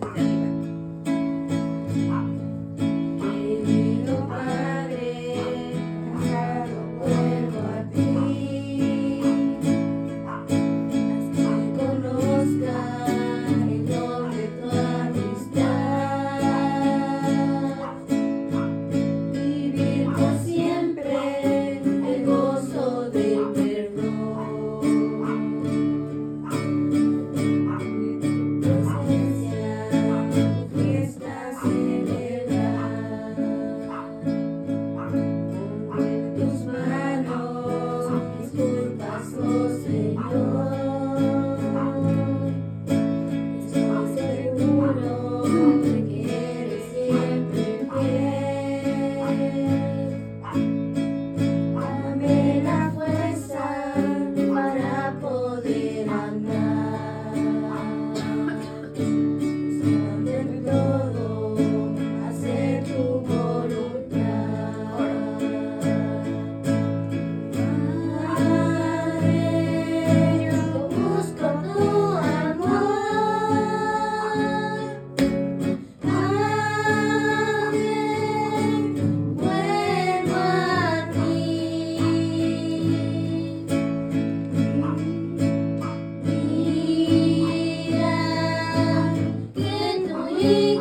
Querido Padre, ahora vuelvo a ti. Haz que conozca el don de tu amistad. Vivir por siempre el gozo del perdón. Tu presencia, tu fiesta celebrar. Pongo en tus manos mis culpas, oh Señor. Estoy seguro de que eres siempre fiel. Dame la fuerza para poder andar. Buscando en todo hacer tu voluntad. Padre, yo busco tu amor. Padre, vuelvo a ti. Mira que tu